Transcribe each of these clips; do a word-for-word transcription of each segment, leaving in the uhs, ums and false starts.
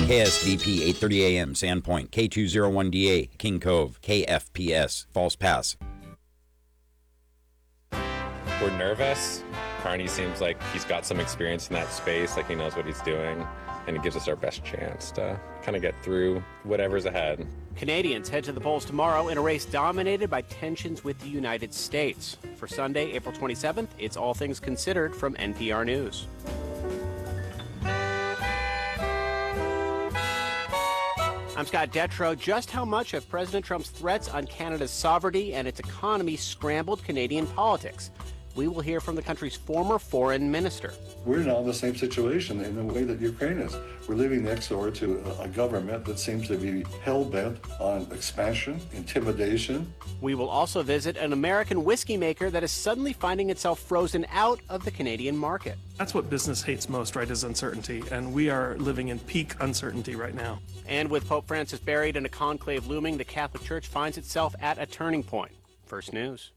K S V P eight thirty A M, Sandpoint, K two oh one D A, King Cove, K F P S, Falls Pass. We're nervous. Carney seems like he's got some experience in that space, like he knows what he's doing, and it gives us our best chance to kind of get through whatever's ahead. Canadians head to the polls tomorrow in a race dominated by tensions with the United States. For Sunday, April twenty-seventh, it's All Things Considered from N P R News. I'm Scott Detrow. Just how much have President Trump's threats on Canada's sovereignty and its economy scrambled Canadian politics? We will hear from the country's former foreign minister. We're now in the same situation in the way that Ukraine is. We're living next door to a government that seems to be hell-bent on expansion, intimidation. We will also visit an American whiskey maker that is suddenly finding itself frozen out of the Canadian market. That's what business hates most, right, is uncertainty, and we are living in peak uncertainty right now. And with Pope Francis buried and a conclave looming, the Catholic Church finds itself at a turning point. First News.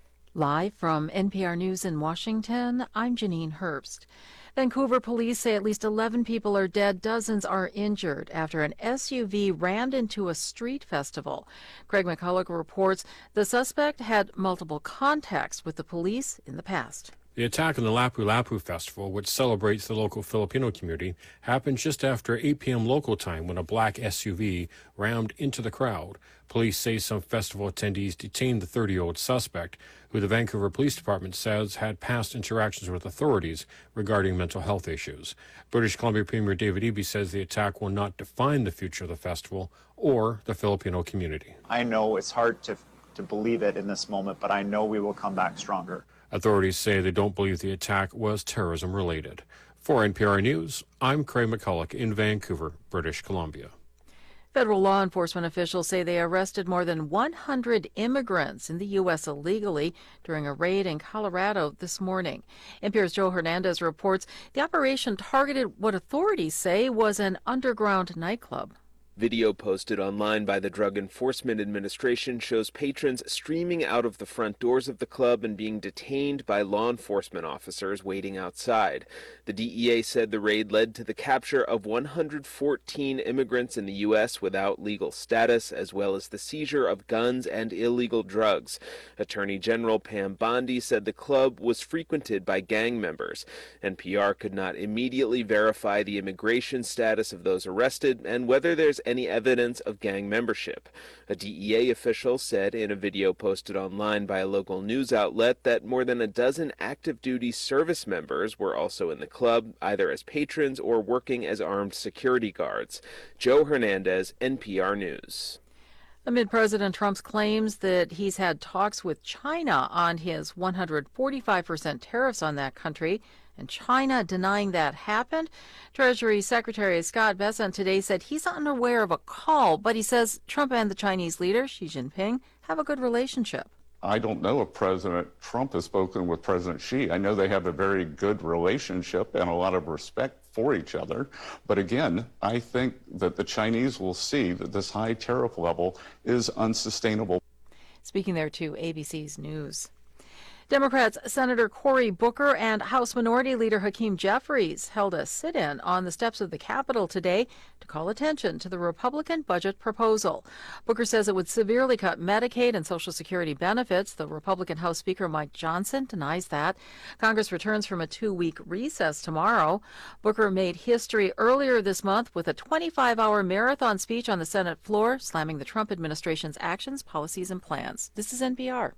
Live from N P R News in Washington, I'm Janine Herbst. Vancouver police say at least eleven people are dead, dozens are injured after an S U V rammed into a street festival. Craig McCulloch reports the suspect had multiple contacts with the police in the past. The attack on the Lapu-Lapu Festival, which celebrates the local Filipino community, happened just after eight p.m. local time when a black S U V rammed into the crowd. Police say some festival attendees detained the thirty-year-old suspect, who the Vancouver Police Department says had past interactions with authorities regarding mental health issues. British Columbia Premier David Eby says the attack will not define the future of the festival or the Filipino community. I know it's hard to, to believe it in this moment, but I know we will come back stronger. Authorities say they don't believe the attack was terrorism-related. For N P R News, I'm Craig McCulloch in Vancouver, British Columbia. Federal law enforcement officials say they arrested more than one hundred immigrants in the U S illegally during a raid in Colorado this morning. N P R's Joe Hernandez reports the operation targeted what authorities say was an underground nightclub. Video posted online by the Drug Enforcement Administration shows patrons streaming out of the front doors of the club and being detained by law enforcement officers waiting outside. The D E A said the raid led to the capture of one hundred fourteen immigrants in the U S without legal status, as well as the seizure of guns and illegal drugs. Attorney General Pam Bondi said the club was frequented by gang members. N P R could not immediately verify the immigration status of those arrested and whether there's any evidence of gang membership. A D E A official said in a video posted online by a local news outlet that more than a dozen active duty service members were also in the club, either as patrons or working as armed security guards. Joe Hernandez, N P R News. Amid President Trump's claims that he's had talks with China on his one hundred forty-five percent tariffs on that country, and China denying that happened, Treasury Secretary Scott Bessent today said he's unaware of a call, but he says Trump and the Chinese leader, Xi Jinping, have a good relationship. I don't know if President Trump has spoken with President Xi. I know they have a very good relationship and a lot of respect for each other. But again, I think that the Chinese will see that this high tariff level is unsustainable. Speaking there to A B C's News. Democrats Senator Cory Booker and House Minority Leader Hakeem Jeffries held a sit-in on the steps of the Capitol today to call attention to the Republican budget proposal. Booker says it would severely cut Medicaid and Social Security benefits. The Republican House Speaker Mike Johnson denies that. Congress returns from a two-week recess tomorrow. Booker made history earlier this month with a twenty-five hour marathon speech on the Senate floor, slamming the Trump administration's actions, policies, and plans. This is N P R.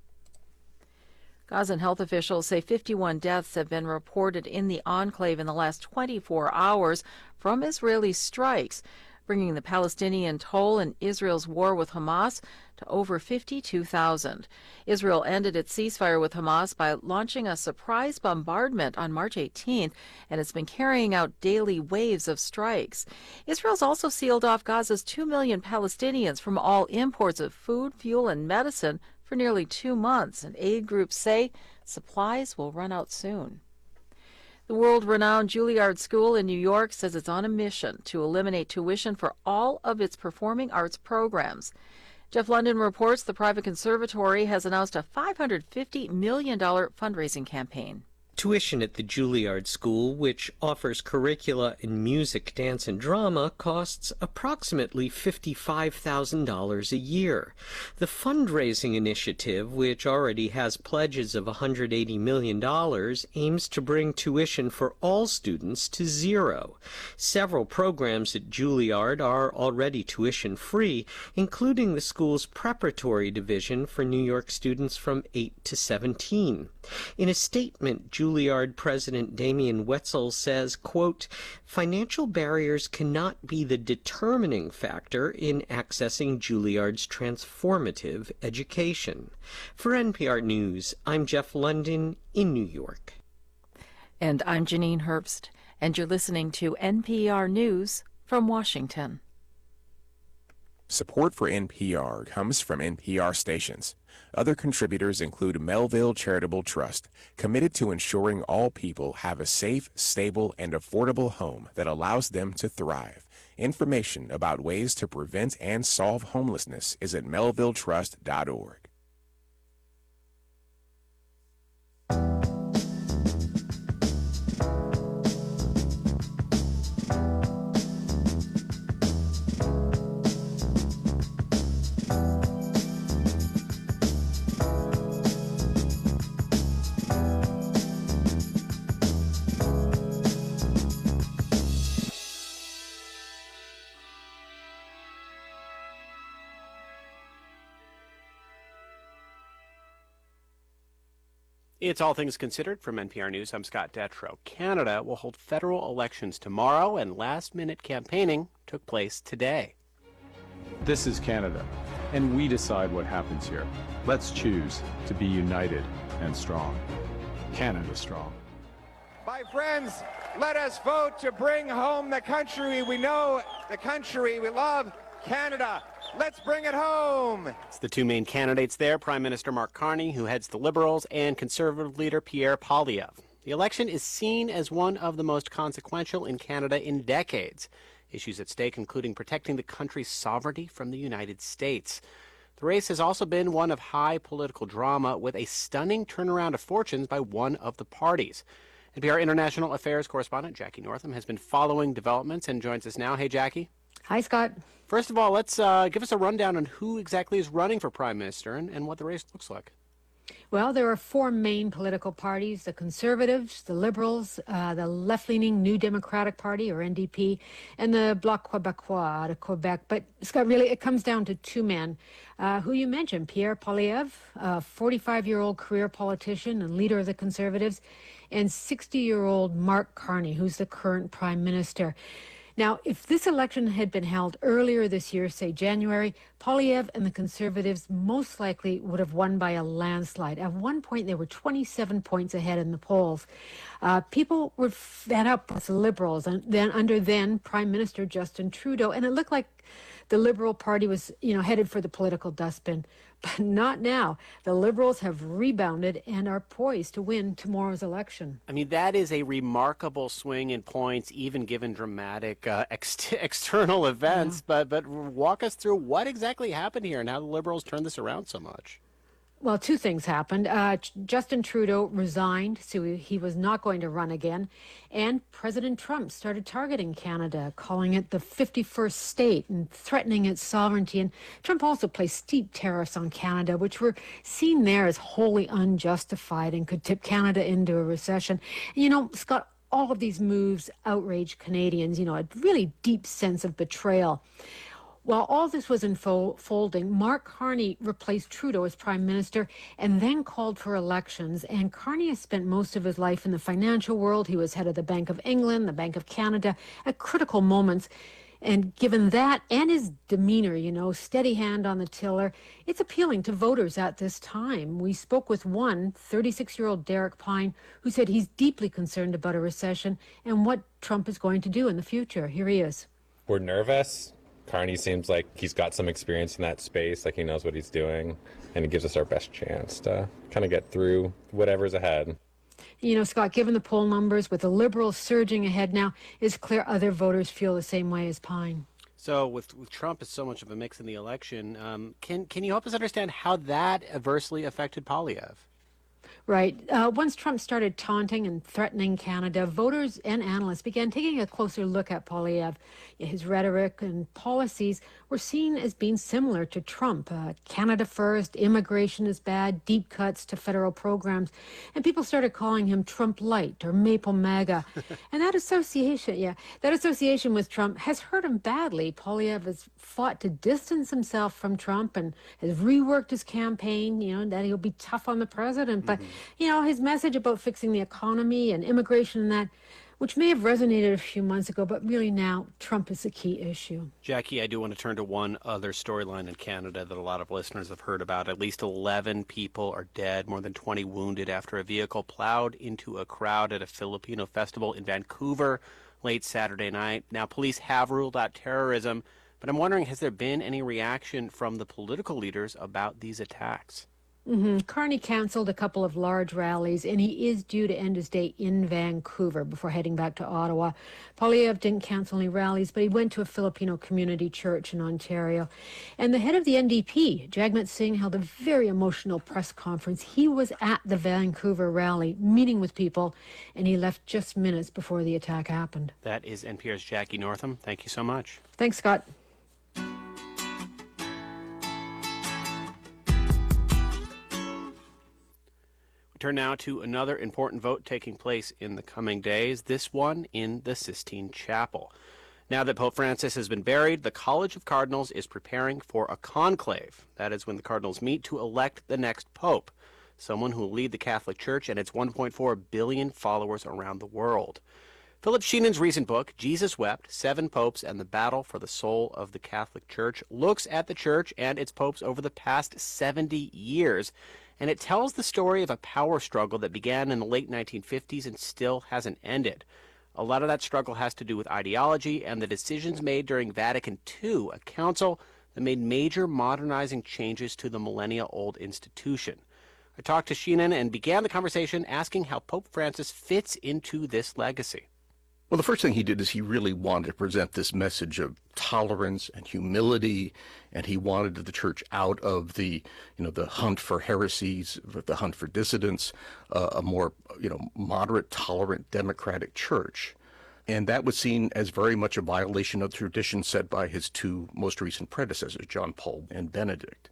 Gazan health officials say fifty-one deaths have been reported in the enclave in the last twenty-four hours from Israeli strikes, bringing the Palestinian toll in Israel's war with Hamas to over fifty-two thousand. Israel ended its ceasefire with Hamas by launching a surprise bombardment on March eighteenth, and it's been carrying out daily waves of strikes. Israel's also sealed off Gaza's two million Palestinians from all imports of food, fuel, and medicine for nearly two months, and aid groups say supplies will run out soon. The world-renowned Juilliard School in New York says it's on a mission to eliminate tuition for all of its performing arts programs. Jeff London reports the private conservatory has announced a five hundred fifty million dollars fundraising campaign. Tuition at the Juilliard School, which offers curricula in music, dance, and drama, costs approximately fifty-five thousand dollars a year. The fundraising initiative, which already has pledges of one hundred eighty million dollars, aims to bring tuition for all students to zero. Several programs at Juilliard are already tuition-free, including the school's preparatory division for New York students from eight to seventeen. In a statement, Juilliard President Damien Wetzel says, quote, "Financial barriers cannot be the determining factor in accessing Juilliard's transformative education." For N P R News, I'm Jeff London in New York. And I'm Janine Herbst, and you're listening to N P R News from Washington. Support for N P R comes from N P R stations. Other contributors include Melville Charitable Trust, committed to ensuring all people have a safe, stable, and affordable home that allows them to thrive. Information about ways to prevent and solve homelessness is at melville trust dot org. It's All Things Considered from N P R News. I'm Scott Detrow. Canada will hold federal elections tomorrow, and last-minute campaigning took place today. This is Canada, and we decide what happens here. Let's choose to be united and strong. Canada strong. My friends, let us vote to bring home the country we know, the country we love, Canada. Let's bring it home. It's the two main candidates there, Prime Minister Mark Carney, who heads the Liberals, and Conservative leader Pierre Poilievre. The election is seen as one of the most consequential in Canada in decades. Issues at stake including protecting the country's sovereignty from the United States. The race has also been one of high political drama, with a stunning turnaround of fortunes by one of the parties. N P R International Affairs correspondent Jackie Northam has been following developments and joins us now. Hey, Jackie. Hi, Scott. First of all, let's uh, give us a rundown on who exactly is running for Prime Minister and, and what the race looks like. Well, there are four main political parties: the Conservatives, the Liberals, uh, the left-leaning New Democratic Party, or N D P, and the Bloc Québécois out of Quebec. But, Scott, really, it comes down to two men, uh, who you mentioned, Pierre Poilievre, a forty-five-year-old career politician and leader of the Conservatives, and sixty-year-old Mark Carney, who's the current Prime Minister. Now, if this election had been held earlier this year, say January, Poilievre and the Conservatives most likely would have won by a landslide. At one point, they were twenty-seven points ahead in the polls. Uh, people were fed up with the Liberals, and then under then Prime Minister Justin Trudeau, and it looked like the Liberal Party was, you know, headed for the political dustbin. But not now. The Liberals have rebounded and are poised to win tomorrow's election. I mean, that is a remarkable swing in points, even given dramatic uh, ex- external events. Yeah. But but walk us through what exactly happened here and how the Liberals turned this around so much. Well, two things happened. Uh, Justin Trudeau resigned, so he was not going to run again. And President Trump started targeting Canada, calling it the fifty-first state and threatening its sovereignty. And Trump also placed steep tariffs on Canada, which were seen there as wholly unjustified and could tip Canada into a recession. And, you know, Scott, all of these moves outraged Canadians, you know, a really deep sense of betrayal. While all this was unfolding, Mark Carney replaced Trudeau as Prime Minister and then called for elections. And Carney has spent most of his life in the financial world. He was head of the Bank of England, the Bank of Canada, at critical moments. And given that and his demeanor, you know, steady hand on the tiller, it's appealing to voters at this time. We spoke with one, thirty-six-year-old Derek Pine, who said he's deeply concerned about a recession and what Trump is going to do in the future. Here he is. We're nervous. Carney seems like he's got some experience in that space, like he knows what he's doing, and it gives us our best chance to kind of get through whatever's ahead. You know, Scott, given the poll numbers, with the Liberals surging ahead now, it's clear other voters feel the same way as Pine. So with, with Trump as so much of a mix in the election, um, can, can you help us understand how that adversely affected Poilievre? Right. Uh, once Trump started taunting and threatening Canada, voters and analysts began taking a closer look at Poilievre. His rhetoric and policies were seen as being similar to Trump. Uh, Canada first, immigration is bad, deep cuts to federal programs. And people started calling him Trump Light or Maple MAGA. And that association, yeah, that association with Trump has hurt him badly. Poilievre has fought to distance himself from Trump and has reworked his campaign, you know, that he'll be tough on the president. But, you know, his message about fixing the economy and immigration and that, which may have resonated a few months ago, but really now Trump is the key issue. Jackie, I do want to turn to one other storyline in Canada that a lot of listeners have heard about. At least eleven people are dead, more than twenty wounded after a vehicle plowed into a crowd at a Filipino festival in Vancouver late Saturday night. Now, police have ruled out terrorism, but I'm wondering, has there been any reaction from the political leaders about these attacks? Mm-hmm. Carney canceled a couple of large rallies, and he is due to end his day in Vancouver before heading back to Ottawa. Poilievre didn't cancel any rallies, but he went to a Filipino community church in Ontario. And the head of the N D P, Jagmeet Singh, held a very emotional press conference. He was at the Vancouver rally, meeting with people, and he left just minutes before the attack happened. That is N P R's Jackie Northam. Thank you so much. Thanks, Scott. Turn now to another important vote taking place in the coming days, this one in the Sistine Chapel. Now that Pope Francis has been buried, the College of Cardinals is preparing for a conclave. That is when the cardinals meet to elect the next pope, someone who will lead the Catholic Church and its one point four billion followers around the world. Philip Sheenan's recent book, Jesus Wept, Seven Popes and the Battle for the Soul of the Catholic Church, looks at the Church and its popes over the past seventy years. And it tells the story of a power struggle that began in the late nineteen fifties and still hasn't ended. A lot of that struggle has to do with ideology and the decisions made during Vatican Two, a council that made major modernizing changes to the millennia-old institution. I talked to Sheenan and began the conversation asking how Pope Francis fits into this legacy. Well, the first thing he did is he really wanted to present this message of tolerance and humility, and he wanted the church out of the, you know, the hunt for heresies, the hunt for dissidents, uh, a more, you know, moderate, tolerant, democratic church. And that was seen as very much a violation of the tradition set by his two most recent predecessors, John Paul and Benedict.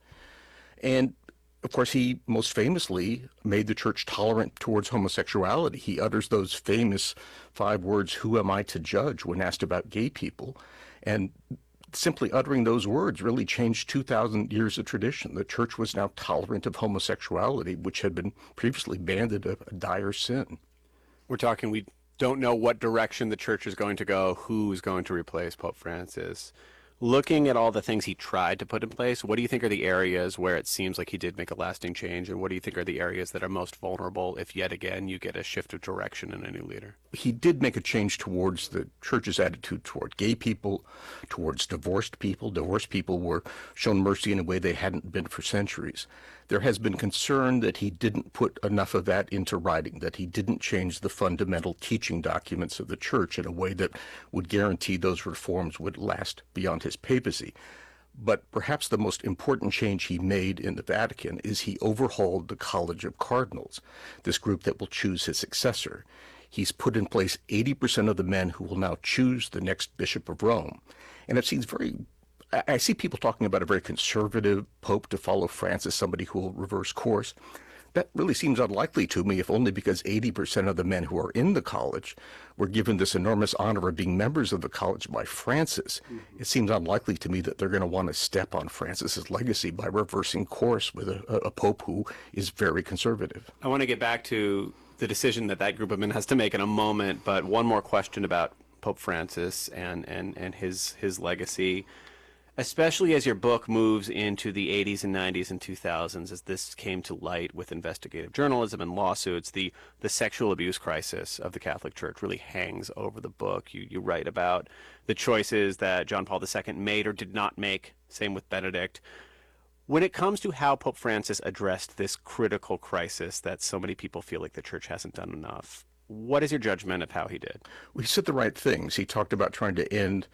And of course, he most famously made the church tolerant towards homosexuality. He utters those famous five words, "Who am I to judge?" when asked about gay people. And simply uttering those words really changed two thousand years of tradition. The church was now tolerant of homosexuality, which had been previously banned as a dire sin. We're talking, we don't know what direction the church is going to go, who is going to replace Pope Francis. Looking at all the things he tried to put in place, what do you think are the areas where it seems like he did make a lasting change, and what do you think are the areas that are most vulnerable if yet again you get a shift of direction in a new leader? He did make a change towards the church's attitude toward gay people, towards divorced people. Divorced people were shown mercy in a way they hadn't been for centuries. There has been concern that he didn't put enough of that into writing, that he didn't change the fundamental teaching documents of the church in a way that would guarantee those reforms would last beyond his papacy. But perhaps the most important change he made in the Vatican is he overhauled the College of Cardinals, this group that will choose his successor. He's put in place eighty percent of the men who will now choose the next Bishop of Rome. And it seems very I see people talking about a very conservative pope to follow Francis, somebody who will reverse course. That really seems unlikely to me, if only because eighty percent of the men who are in the college were given this enormous honor of being members of the college by Francis. Mm-hmm. It seems unlikely to me that they're going to want to step on Francis's legacy by reversing course with a, a pope who is very conservative. I want to get back to the decision that that group of men has to make in a moment, but one more question about Pope Francis and, and, and his his legacy. Especially as your book moves into the eighties and nineties and two thousands, as this came to light with investigative journalism and lawsuits, the, the sexual abuse crisis of the Catholic Church really hangs over the book. You, you write about the choices that John Paul the Second made or did not make, same with Benedict. When it comes to how Pope Francis addressed this critical crisis that so many people feel like the Church hasn't done enough, what is your judgment of how he did? Well, he said the right things. He talked about trying to end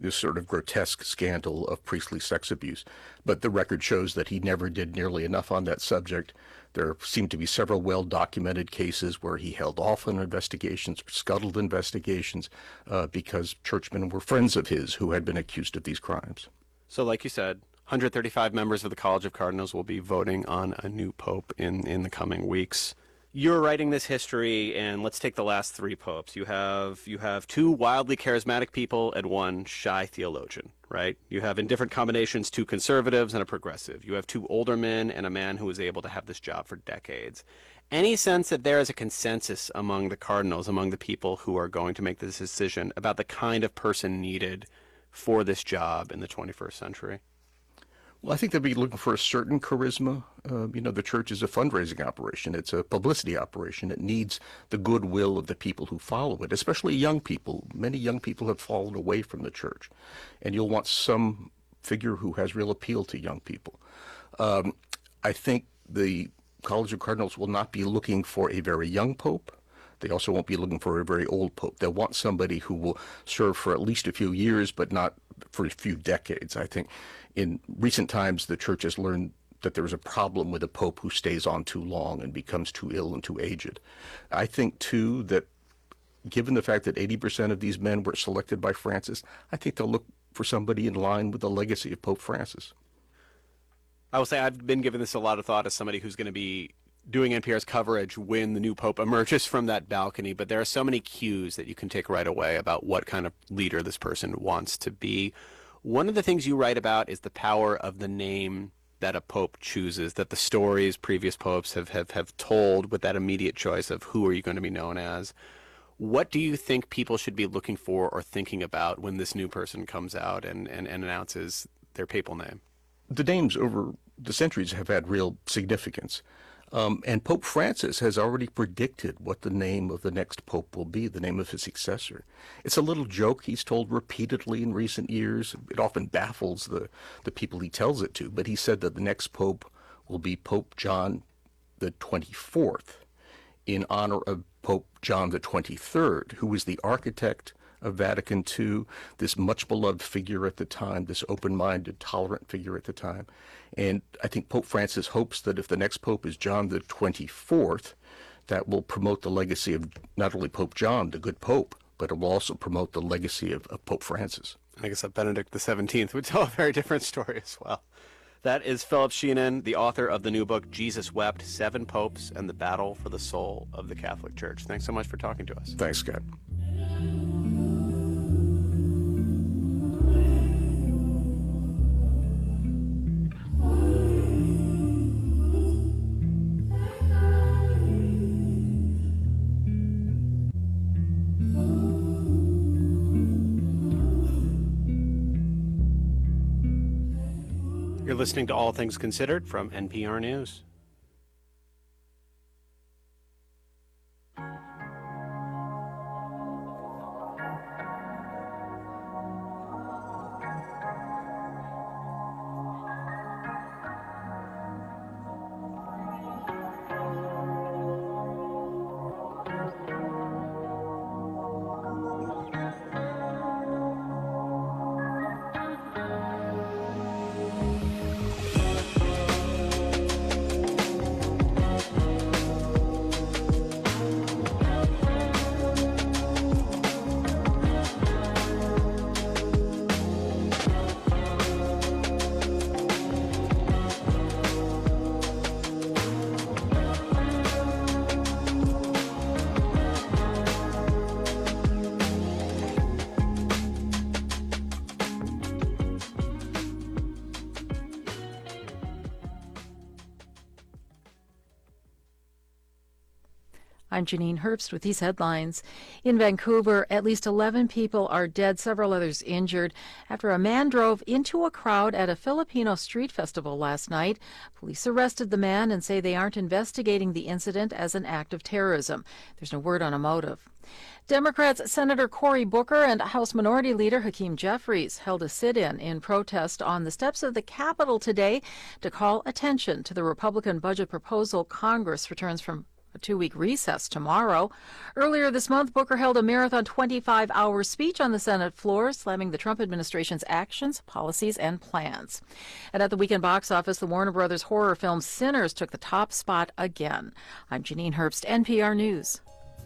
this sort of grotesque scandal of priestly sex abuse. But the record shows that he never did nearly enough on that subject. There seem to be several well-documented cases where he held off on investigations or scuttled investigations uh, because churchmen were friends of his who had been accused of these crimes. So like you said, one hundred thirty-five members of the College of Cardinals will be voting on a new pope in, in the coming weeks. You're writing this history, and let's take the last three popes. You have you have two wildly charismatic people and one shy theologian, right? You have in different combinations two conservatives and a progressive. You have two older men and a man who was able to have this job for decades. Any sense that there is a consensus among the cardinals, among the people who are going to make this decision about the kind of person needed for this job in the twenty-first century? Well, I think they'll be looking for a certain charisma. Uh, you know, the church is a fundraising operation. It's a publicity operation. It needs the goodwill of the people who follow it, especially young people. Many young people have fallen away from the church, and you'll want some figure who has real appeal to young people. Um, I think the College of Cardinals will not be looking for a very young pope. They also won't be looking for a very old pope. They'll want somebody who will serve for at least a few years, but not for a few decades. I think in recent times, the church has learned that there is a problem with a pope who stays on too long and becomes too ill and too aged. I think, too, that given the fact that eighty percent of these men were selected by Francis, I think they'll look for somebody in line with the legacy of Pope Francis. I will say I've been giving this a lot of thought as somebody who's going to be doing N P R's coverage when the new pope emerges from that balcony, but there are so many cues that you can take right away about what kind of leader this person wants to be. One of the things you write about is the power of the name that a pope chooses, that the stories previous popes have, have, have told with that immediate choice of who are you going to be known as. What do you think people should be looking for or thinking about when this new person comes out and, and, and announces their papal name? The names over the centuries have had real significance. Um, and Pope Francis has already predicted what the name of the next pope will be, the name of his successor. It's a little joke he's told repeatedly in recent years. It often baffles the, the people he tells it to, but he said that the next pope will be Pope John the twenty-fourth in honor of Pope John the twenty-third, who was the architect of Vatican two, this much-beloved figure at the time, this open-minded, tolerant figure at the time. And I think Pope Francis hopes that if the next pope is John the twenty-fourth, that will promote the legacy of not only Pope John, the good pope, but it will also promote the legacy of, of Pope Francis. I guess that Benedict the seventeenth would tell a very different story as well. That is Philip Sheehan, the author of the new book, Jesus Wept, Seven Popes and the Battle for the Soul of the Catholic Church. Thanks so much for talking to us. Thanks, Scott. You're listening to All Things Considered from N P R News. I'm Janine Herbst with these headlines. In Vancouver, at least eleven people are dead, several others injured, after a man drove into a crowd at a Filipino street festival last night. Police arrested the man and say they aren't investigating the incident as an act of terrorism. There's no word on a motive. Democrats Senator Cory Booker and House Minority Leader Hakeem Jeffries held a sit-in in protest on the steps of the Capitol today to call attention to the Republican budget proposal Congress returns from a two-week recess tomorrow. Earlier this month, Booker held a marathon twenty-five hour speech on the Senate floor, slamming the Trump administration's actions, policies, and plans. And at the weekend box office, the Warner Brothers horror film Sinners took the top spot again. I'm Janine Herbst, N P R News.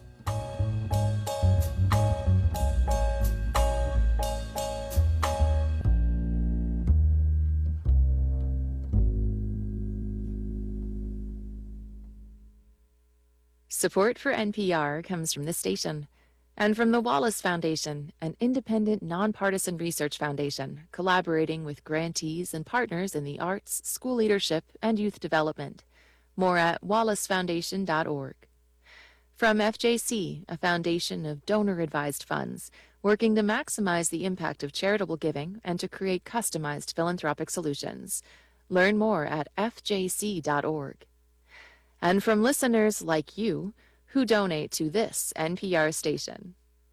Support for N P R comes from this station and from the Wallace Foundation, an independent, nonpartisan research foundation collaborating with grantees and partners in the arts, school leadership, and youth development. More at wallace foundation dot org. From F J C, a foundation of donor-advised funds working to maximize the impact of charitable giving and to create customized philanthropic solutions. Learn more at f j c dot org. And from listeners like you who donate to this N P R station.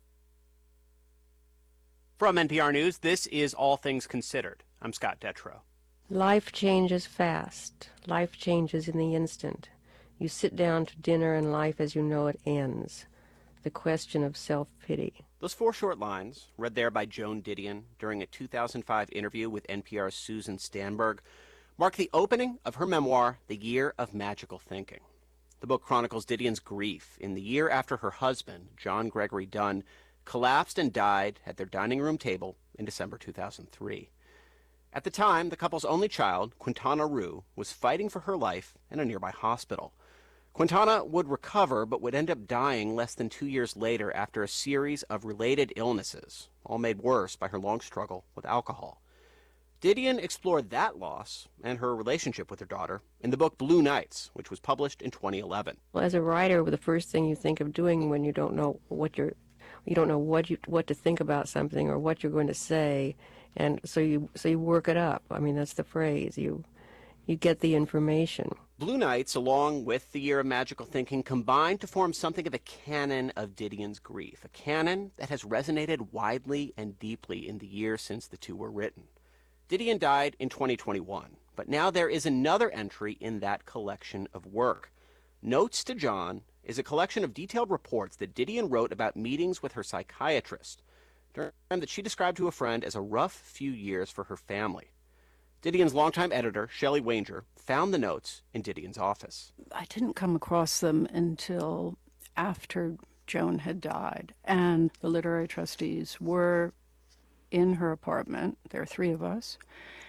From N P R News, this is All Things Considered. I'm Scott Detrow. Life changes fast. Life changes in the instant. You sit down to dinner and life as you know it ends. The question of self-pity. Those four short lines, read there by Joan Didion during a two thousand five interview with N P R's Susan Stanberg, mark the opening of her memoir, The Year of Magical Thinking. The book chronicles Didion's grief in the year after her husband, John Gregory Dunn, collapsed and died at their dining room table in December two thousand three. At the time, the couple's only child, Quintana Roo, was fighting for her life in a nearby hospital. Quintana would recover, but would end up dying less than two years later after a series of related illnesses, all made worse by her long struggle with alcohol. Didion explored that loss and her relationship with her daughter in the book Blue Nights, which was published in twenty eleven. Well, as a writer, the first thing you think of doing when you don't know what you're, you don't know what you what to think about something or what you're going to say, and so you so you work it up. I mean, that's the phrase. You you get the information. Blue Nights, along with The Year of Magical Thinking, combined to form something of a canon of Didion's grief, a canon that has resonated widely and deeply in the years since the two were written. Didion died in twenty twenty-one, but now there is another entry in that collection of work. Notes to John is a collection of detailed reports that Didion wrote about meetings with her psychiatrist during a time that she described to a friend as a rough few years for her family. Didion's longtime editor, Shelley Wanger, found the notes in Didion's office. I didn't come across them until after Joan had died, and the literary trustees were in her apartment. There are three of us,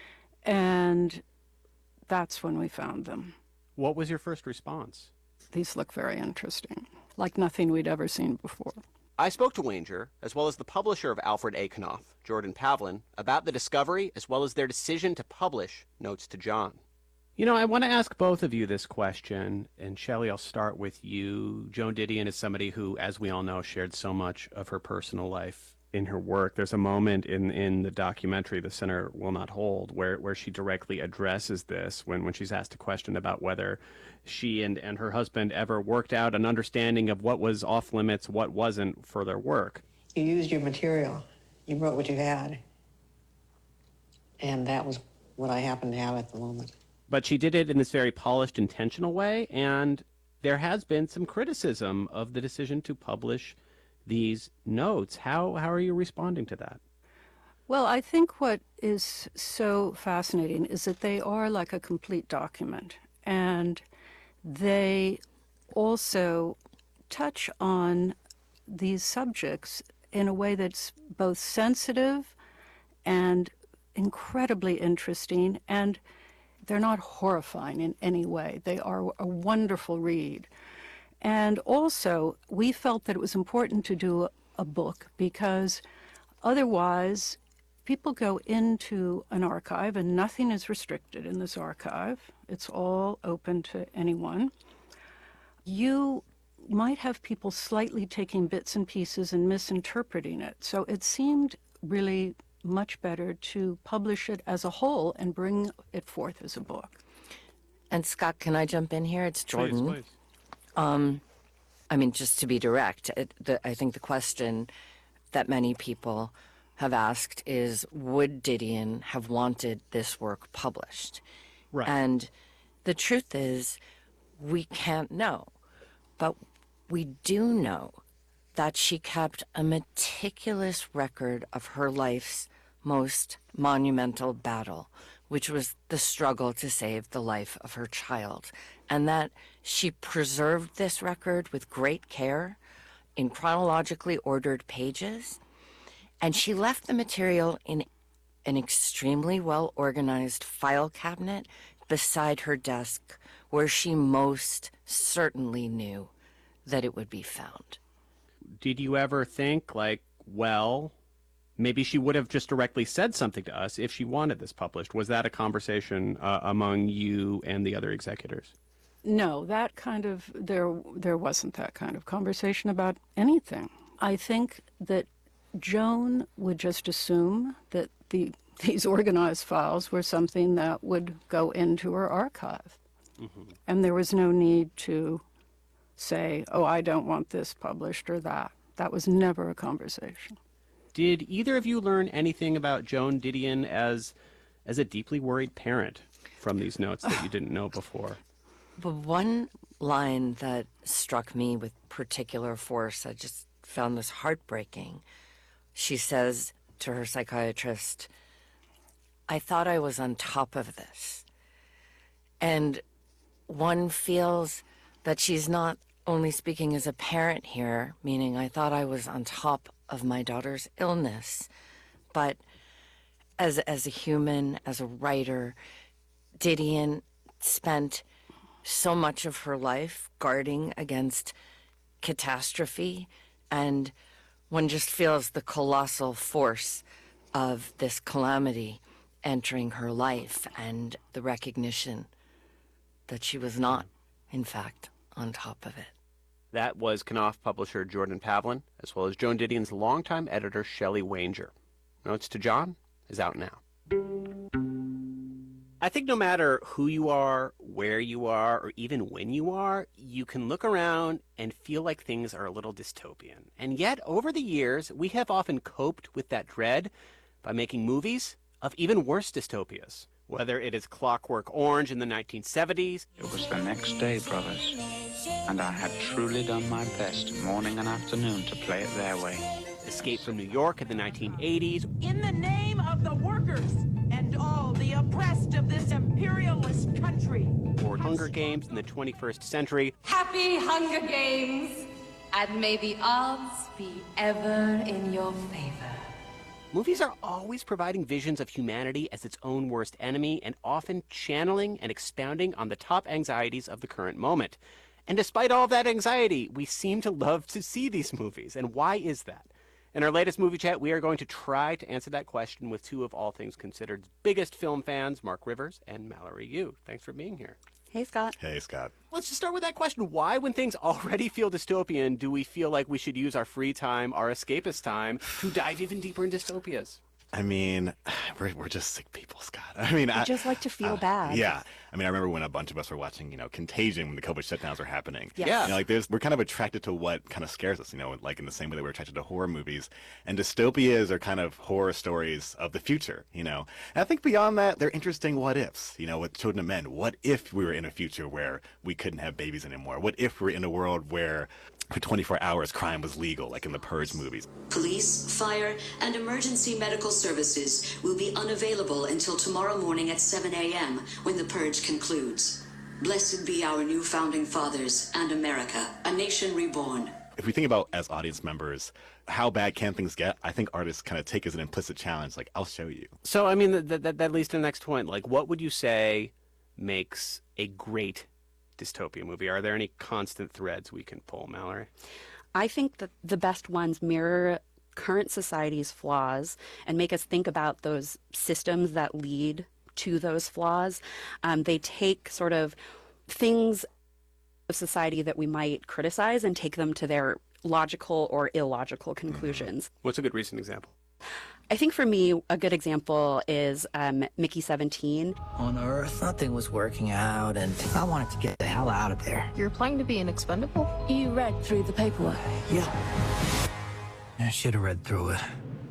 and that's when we found them. What was your first response? These look very interesting, like nothing we'd ever seen before. I spoke to Wanger, as well as the publisher of Alfred A. Knopf, Jordan Pavlin, about the discovery as well as their decision to publish Notes to John. You know, I want to ask both of you this question, and Shelley, I'll start with you. Joan Didion is somebody who, as we all know, shared so much of her personal life in her work. There's a moment in, in the documentary, The Sinner Will Not Hold, where, where she directly addresses this when, when she's asked a question about whether she and, and her husband ever worked out an understanding of what was off limits, what wasn't for their work. You used your material. You wrote what you had. And that was what I happened to have at the moment. But she did it in this very polished, intentional way, and there has been some criticism of the decision to publish these notes. How how are you responding to that? Well, I think what is so fascinating is that they are like a complete document, and they also touch on these subjects in a way that's both sensitive and incredibly interesting, and they're not horrifying in any way. They are a wonderful read. And also, we felt that it was important to do a book because otherwise people go into an archive and nothing is restricted in this archive. It's all open to anyone. You might have people slightly taking bits and pieces and misinterpreting it. So it seemed really much better to publish it as a whole and bring it forth as a book. And Scott, can I jump in here? It's Jordan. Please, please. Um, I mean, just to be direct, it, the, I think the question that many people have asked is, would Didion have wanted this work published? Right. And the truth is, we can't know. But we do know that she kept a meticulous record of her life's most monumental battle, which was the struggle to save the life of her child, and that she preserved this record with great care in chronologically ordered pages, and she left the material in an extremely well-organized file cabinet beside her desk, where she most certainly knew that it would be found. Did you ever think, like, well, maybe she would have just directly said something to us if she wanted this published? Was that a conversation uh, among you and the other executors? No, that kind of, there, there wasn't that kind of conversation about anything. I think that Joan would just assume that the these organized files were something that would go into her archive. Mm-hmm. And there was no need to say, oh, I don't want this published or that. That was never a conversation. Did either of you learn anything about Joan Didion as as a deeply worried parent from these notes that you didn't know before? The one line that struck me with particular force, I just found this heartbreaking. She says to her psychiatrist, I thought I was on top of this. And one feels that she's not only speaking as a parent here, meaning I thought I was on top of my daughter's illness, but as, as a human, as a writer, Didion spent so much of her life guarding against catastrophe, and one just feels the colossal force of this calamity entering her life and the recognition that she was not, in fact, on top of it. That was Knopf publisher Jordan Pavlin, as well as Joan Didion's longtime editor Shelley Wanger. Notes to John is out now. I think no matter who you are, where you are, or even when you are, you can look around and feel like things are a little dystopian. And yet, over the years, we have often coped with that dread by making movies of even worse dystopias. Whether it is Clockwork Orange in the nineteen seventies. It was the next day, brothers, and I had truly done my best morning and afternoon to play it their way. Escape from New York in the nineteen eighties. In the name of the workers and all the oppressed of this imperialist country. Or Hunger Games in the twenty-first century. Happy Hunger Games, and may the odds be ever in your favor. Movies are always providing visions of humanity as its own worst enemy, and often channeling and expounding on the top anxieties of the current moment. And despite all of that anxiety, we seem to love to see these movies. And why is that? In our latest movie chat, we are going to try to answer that question with two of All Things Considered's biggest film fans, Mark Rivers and Mallory Yu. Thanks for being here. Hey, Scott. Hey, Scott. Let's just start with that question. Why, when things already feel dystopian, do we feel like we should use our free time, our escapist time, to dive even deeper in dystopias? I mean, we're, we're just sick people, Scott. I mean, We I just like to feel uh, bad. Yeah. I mean, I remember when a bunch of us were watching, you know, Contagion when the COVID shutdowns were happening. Yes. Yeah. You know, like there's, we're kind of attracted to what kind of scares us, you know, like in the same way that we're attracted to horror movies. And dystopias are kind of horror stories of the future, you know. And I think beyond that, they're interesting what ifs, you know, with Children of Men. What if we were in a future where we couldn't have babies anymore? What if we're in a world where for twenty-four hours crime was legal, like in the Purge movies? Police, fire, and emergency medical services will be unavailable until tomorrow morning at seven a.m. when the Purge concludes. Blessed be our new founding fathers and America, a nation reborn. If we think about as audience members, how bad can things get? I think artists kind of take as an implicit challenge, like, I'll show you. So, I mean, that, that, that leads to the next point. Like, what would you say makes a great dystopia movie? Are there any constant threads we can pull, Mallory? I think that the best ones mirror current society's flaws and make us think about those systems that lead to those flaws. Um, they take sort of things of society that we might criticize and take them to their logical or illogical conclusions. What's a good recent example? I think for me, a good example is um, Mickey seventeen. On Earth, nothing was working out, and I wanted to get the hell out of there. You're applying to be an expendable? You read through the paperwork. Yeah. I should have read through it.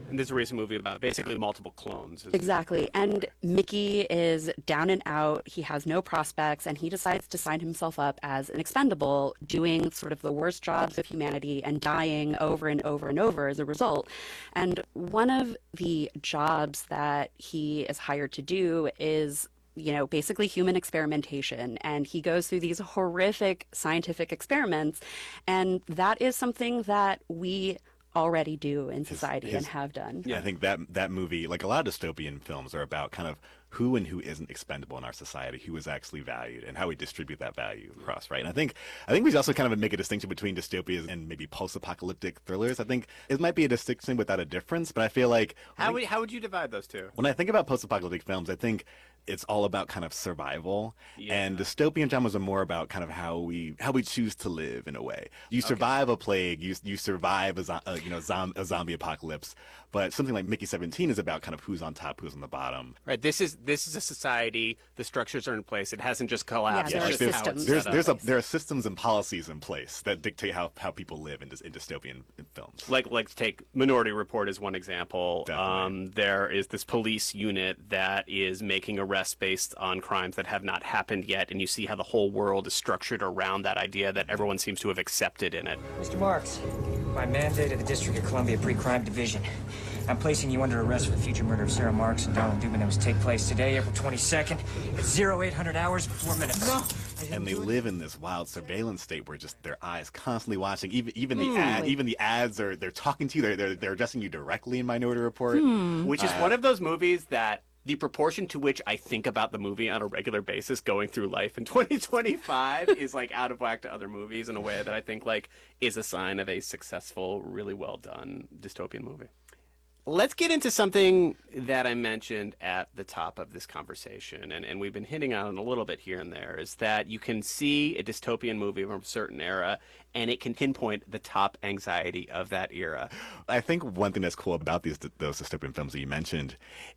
And this is a recent movie about basically multiple clones. isn't it? Exactly. And Mickey is down and out. He has no prospects, and he decides to sign himself up as an expendable, doing sort of the worst jobs of humanity and dying over and over and over as a result. And one of the jobs that he is hired to do is, you know, basically human experimentation. And he goes through these horrific scientific experiments. And that is something that we already do in society his- and have done. Yeah, I think that that movie, like a lot of dystopian films, are about kind of who and who isn't expendable in our society, who is actually valued, and how we distribute that value across, right? And I think I think we also kind of make a distinction between dystopias and maybe post-apocalyptic thrillers. I think it might be a distinction without a difference, but I feel like How would, how would you divide those two? when I think about post-apocalyptic films, I think it's all about kind of survival, and dystopian dramas are more about kind of how we how we choose to live in a way. You survive a plague, you you survive a zo- uh, you know zom- a zombie apocalypse, but something like Mickey seventeen is about kind of who's on top, who's on the bottom. Right. This is this is a society. The structures are in place. It hasn't just collapsed. Yeah, it's like just there's how it's there's, set there's up. a, there are systems and policies in place that dictate how, how people live in, dys- in dystopian films. Like, like take Minority Report as one example. Um, there is this police unit that is making arrests based on crimes that have not happened yet, and you see how the whole world is structured around that idea that everyone seems to have accepted in it. Mister Marks, by mandate of the District of Columbia Pre-Crime Division, I'm placing you under arrest for the future murder of Sarah Marks and Donald Dubin that was take place today, April twenty-second, at zero eight hundred hours, four minutes. No! And they live in this wild surveillance state where just their eyes constantly watching. Even even the Hmm. ad, even the ads are they're talking to you. They're they're, they're addressing you directly in Minority Report, Which is Uh, one of those movies that the proportion to which I think about the movie on a regular basis going through life in twenty twenty-five is like out of whack to other movies in a way that I think like is a sign of a successful, really well done dystopian movie. Let's get into something that I mentioned at the top of this conversation, and, and we've been hitting on it a little bit here and there, is that you can see a dystopian movie from a certain era, and it can pinpoint the top anxiety of that era. I think one thing that's cool about these those dystopian films that you mentioned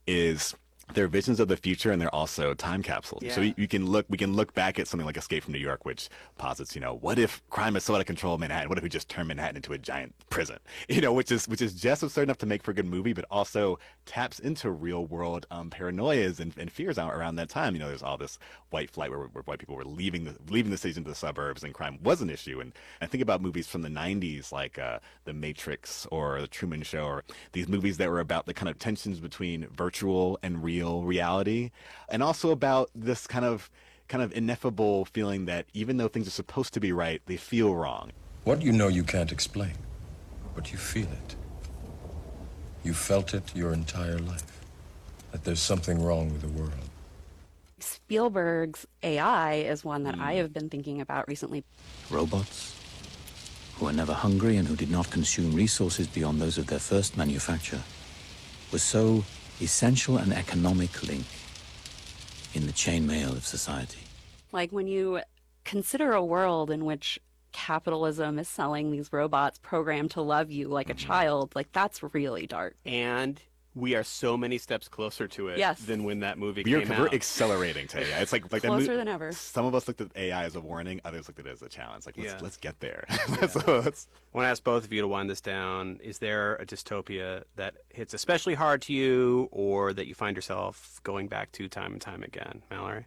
is they're visions of the future, and they're also time capsules. So Yeah. you, you can look, we can look back at something like Escape from New York, which posits, you know, what if crime is so out of control in Manhattan? What if we just turn Manhattan into a giant prison? You know, which is which is just absurd enough to make for a good movie, but also taps into real world um, paranoias and, and fears out around that time. You know, there's all this white flight where, where white people were leaving the leaving the cities into the suburbs, and crime was an issue. And I think about movies from the nineties like uh, The Matrix or The Truman Show, or these movies that were about the kind of tensions between virtual and real reality, and also about this kind of kind of ineffable feeling that even though things are supposed to be right, they feel wrong. What you know you can't explain, but you feel it. You felt it your entire life, that there's something wrong with the world. Spielberg's A I is one that I have been thinking about recently. Robots who were never hungry and who did not consume resources beyond those of their first manufacture were so essential an economic link in the chainmail of society. Like when you consider a world in which capitalism is selling these robots programmed to love you like a child, like that's really dark. And we are so many steps closer to it Yes. than when that movie We're, came we're out. accelerating to A I. It's like like that Closer mo- than ever. Some of us looked at A I as a warning, others looked at it as a challenge. Like let's Yeah. let's get there. So let's- I want to ask both of you to wind this down. Is there a dystopia that hits especially hard to you, or that you find yourself going back to time and time again? Mallory?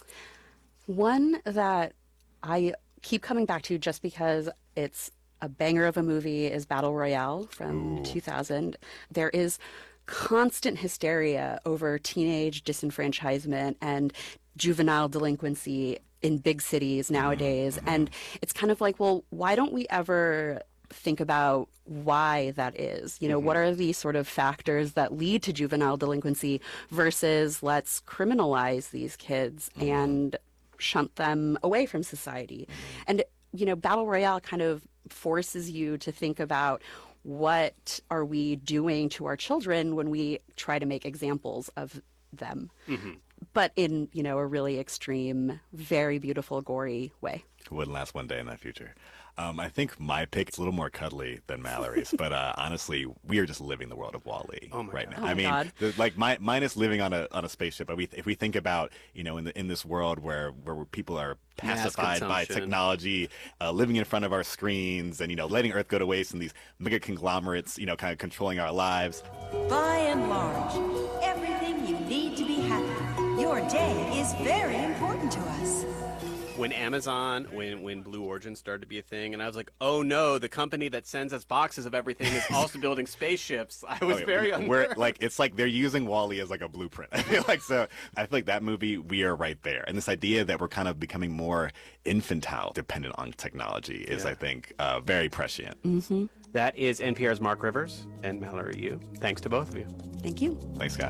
One that I keep coming back to just because it's a banger of a movie is Battle Royale from two thousand. There is constant hysteria over teenage disenfranchisement and juvenile delinquency in big cities nowadays. And it's kind of like, well, why don't we ever think about why that is? You know, what are the sort of factors that lead to juvenile delinquency versus let's criminalize these kids and shunt them away from society? And, you know, Battle Royale kind of forces you to think about what are we doing to our children when we try to make examples of them. but in, you know, a really extreme, very beautiful, gory way. It wouldn't last one day in that future. Um, I think my pick is a little more cuddly than Mallory's, but uh, honestly, we are just living the world of WALL-E Oh my right God. now. Oh I my mean, God. the, like my, mine is living on a on a spaceship. But we, if we think about, you know, in the in this world where where people are pacified by consumption. technology, uh, living in front of our screens, and you know, letting Earth go to waste, and these mega conglomerates, you know, kind of controlling our lives. By and large, everything you need to be happy. Your day is very important to us. When Amazon, when when Blue Origin started to be a thing, and I was like, oh no, the company that sends us boxes of everything is also building spaceships. I was Okay, very Oh, we're unnerved. like it's like they're using WALL-E as like a blueprint. I feel like so. I feel like that movie, we are right there, and this idea that we're kind of becoming more infantile, dependent on technology, is Yeah. I think uh, very prescient. Mm-hmm. That is N P R's Mark Rivers and Mallory Yu. Thanks to both of you. Thank you. Thanks, Scott.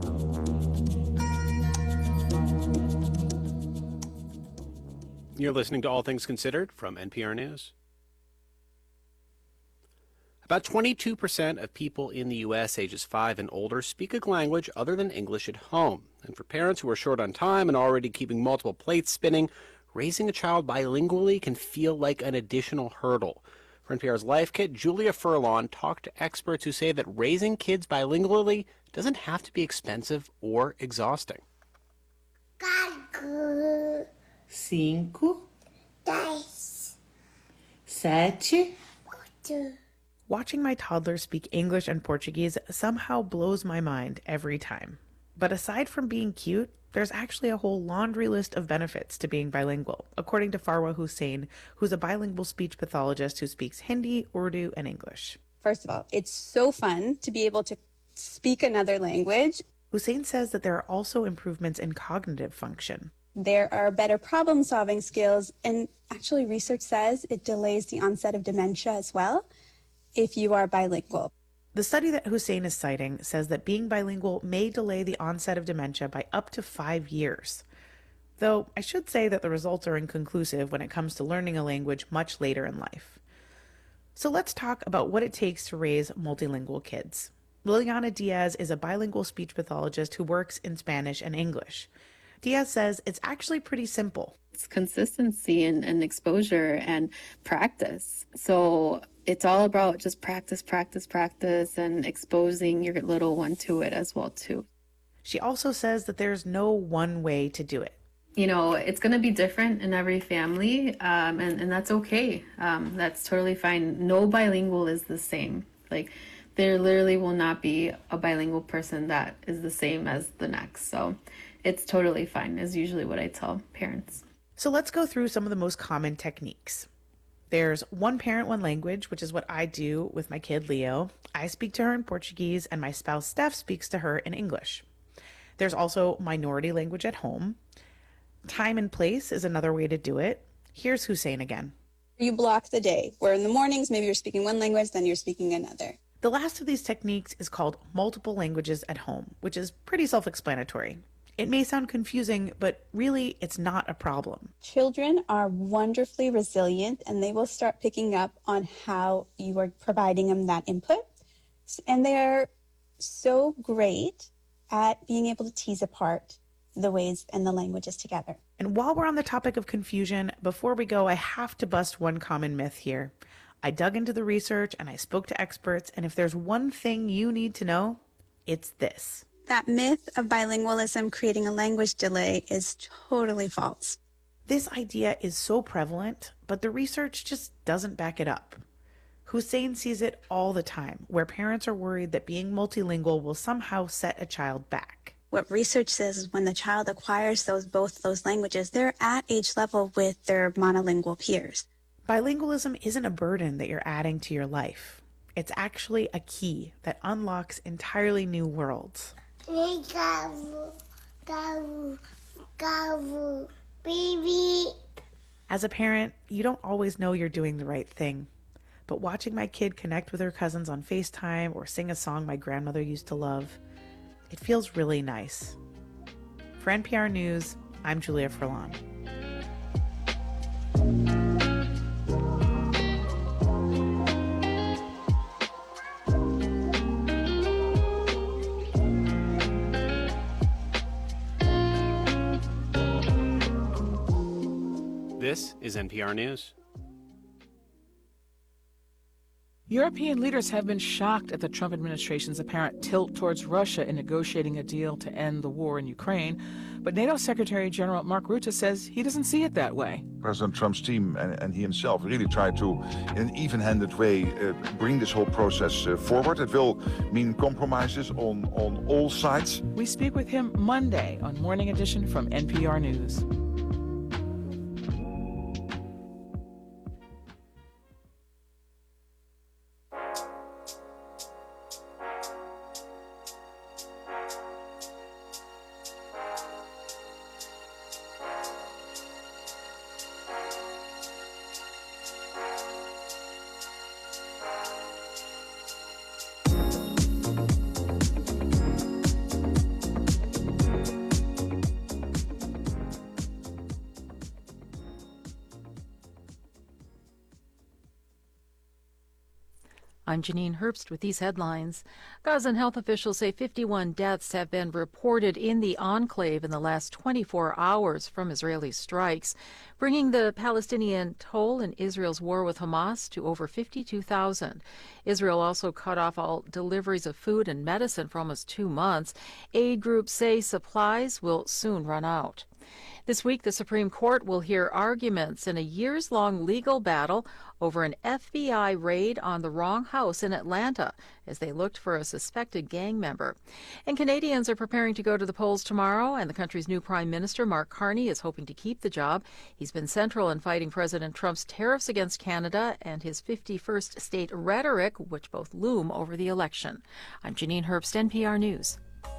You're listening to All Things Considered from N P R News. About twenty-two percent of people in the U S ages five and older speak a language other than English at home. And for parents who are short on time and already keeping multiple plates spinning, raising a child bilingually can feel like an additional hurdle. For N P R's Life Kit, Julia Furlan talked to experts who say that raising kids bilingually doesn't have to be expensive or exhausting. Cinco, sete. Watching my toddler speak English and Portuguese somehow blows my mind every time. But aside from being cute, there's actually a whole laundry list of benefits to being bilingual, according to Farwa Hussein, who's a bilingual speech pathologist who speaks Hindi, Urdu, and English. First of all, it's so fun to be able to speak another language. Hussein says that there are also improvements in cognitive function. There are better problem-solving skills, and actually research says it delays the onset of dementia as well if you are bilingual. The study that Hussein is citing says that being bilingual may delay the onset of dementia by up to five years. Though I should say that the results are inconclusive when it comes to learning a language much later in life. So let's talk about what it takes to raise multilingual kids. Liliana Diaz is a bilingual speech pathologist who works in Spanish and English. Diaz says it's actually pretty simple. It's consistency and, and exposure and practice. So it's all about just practice, practice, practice, and exposing your little one to it as well, too. She also says that there's no one way to do it. You know, it's going to be different in every family, um, and, and that's okay. Um, that's totally fine. No bilingual is the same. Like, there literally will not be a bilingual person that is the same as the next. So it's totally fine, is usually what I tell parents. So let's go through some of the most common techniques. There's one parent, one language, which is what I do with my kid, Leo. I speak to her in Portuguese, and my spouse, Steph, speaks to her in English. There's also minority language at home. Time and place is another way to do it. Here's Hussein again. You block the day, where in the mornings, maybe you're speaking one language, then you're speaking another. The last of these techniques is called multiple languages at home, which is pretty self-explanatory. It may sound confusing, but really it's not a problem. Children are wonderfully resilient, and they will start picking up on how you are providing them that input. And they're so great at being able to tease apart the ways and the languages together. And while we're on the topic of confusion, before we go, I have to bust one common myth here. I dug into the research and I spoke to experts, and if there's one thing you need to know, it's this. That myth of bilingualism creating a language delay is totally false. This idea is so prevalent, but the research just doesn't back it up. Hussein sees it all the time, where parents are worried that being multilingual will somehow set a child back. What research says is when the child acquires those both those languages, they're at age level with their monolingual peers. Bilingualism isn't a burden that you're adding to your life. It's actually a key that unlocks entirely new worlds. Baby. As a parent, you don't always know you're doing the right thing. But watching my kid connect with her cousins on FaceTime or sing a song my grandmother used to love, it feels really nice. For N P R News, I'm Julia Furlan. This is N P R News. European leaders have been shocked at the Trump administration's apparent tilt towards Russia in negotiating a deal to end the war in Ukraine. But NATO Secretary General Mark Rutte says he doesn't see it that way. President Trump's team and, and he himself really tried to, in an even-handed way, uh, bring this whole process uh, forward. It will mean compromises on, on all sides. We speak with him Monday on Morning Edition from N P R News. I'm Janine Herbst with these headlines. Gazan health officials say fifty-one deaths have been reported in the enclave in the last twenty-four hours from Israeli strikes, bringing the Palestinian toll in Israel's war with Hamas to over fifty-two thousand. Israel also cut off all deliveries of food and medicine for almost two months. Aid groups say supplies will soon run out. This week, the Supreme Court will hear arguments in a years-long legal battle over an F B I raid on the wrong house in Atlanta as they looked for a suspected gang member. And Canadians are preparing to go to the polls tomorrow, and the country's new Prime Minister, Mark Carney, is hoping to keep the job. He's been central in fighting President Trump's tariffs against Canada and his fifty-first state rhetoric, which both loom over the election. I'm Janine Herbst, N P R News.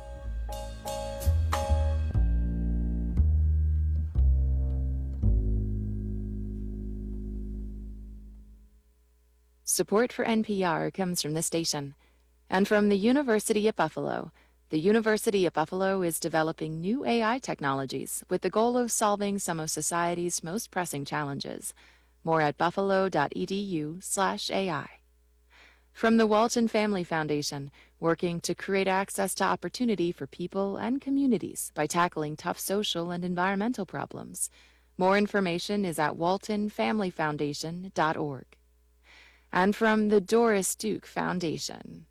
Support for N P R comes from the station and from the University at Buffalo. The University at Buffalo is developing new A I technologies with the goal of solving some of society's most pressing challenges. More at buffalo.edu slash AI. From the Walton Family Foundation, working to create access to opportunity for people and communities by tackling tough social and environmental problems. More information is at walton family foundation dot org. And from the Doris Duke Foundation.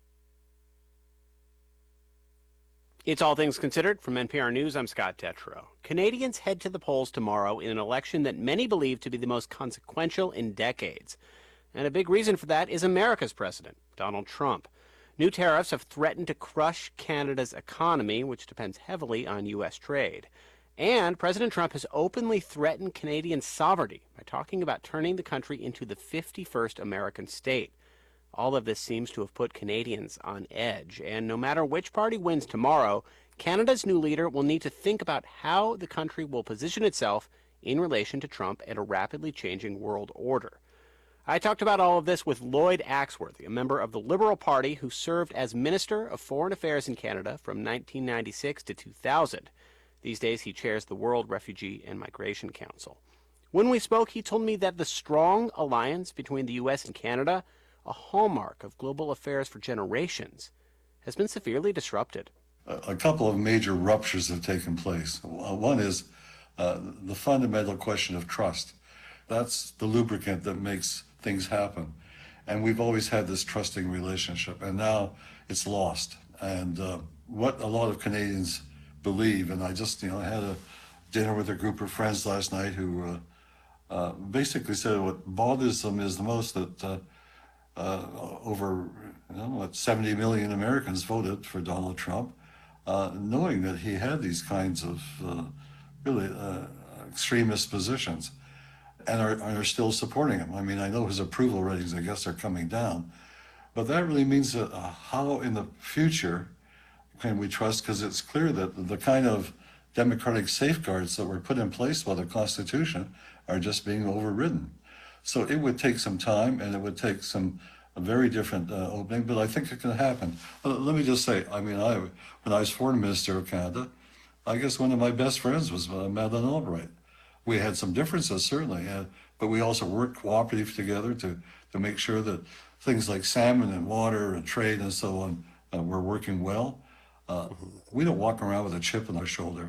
It's All Things Considered from N P R News. I'm Scott Detrow. Canadians head to the polls tomorrow in an election that many believe to be the most consequential in decades. And a big reason for that is America's president, Donald Trump. New tariffs have threatened to crush Canada's economy, which depends heavily on U S trade. And President Trump has openly threatened Canadian sovereignty by talking about turning the country into the fifty-first American state. All of this seems to have put Canadians on edge. And no matter which party wins tomorrow, Canada's new leader will need to think about how the country will position itself in relation to Trump and a rapidly changing world order. I talked about all of this with Lloyd Axworthy, a member of the Liberal Party who served as Minister of Foreign Affairs in Canada from nineteen ninety-six to two thousand. These days, he chairs the World Refugee and Migration Council. When we spoke, he told me that the strong alliance between the U S and Canada, a hallmark of global affairs for generations, has been severely disrupted. A couple of major ruptures have taken place. One is uh, the fundamental question of trust. That's the lubricant that makes things happen. And we've always had this trusting relationship, and now it's lost. And uh, what a lot of Canadians believe, and I just, you know, had a dinner with a group of friends last night who uh, uh, basically said what bothers them is the most that uh, uh, over, you know, what, seventy million Americans voted for Donald Trump, uh, knowing that he had these kinds of uh, really uh, extremist positions, and are, are still supporting him. I mean, I know his approval ratings, I guess, are coming down, but that really means that uh, how in the future can we trust, because it's clear that the kind of democratic safeguards that were put in place by the Constitution are just being overridden. So it would take some time, and it would take some a very different uh, opening, but I think it can happen. Uh, let me just say, I mean, I when I was Foreign Minister of Canada, I guess one of my best friends was uh, Madeleine Albright. We had some differences, certainly, uh, but we also worked cooperative together to, to make sure that things like salmon and water and trade and so on uh, were working well. Uh, we don't walk around with a chip on our shoulder.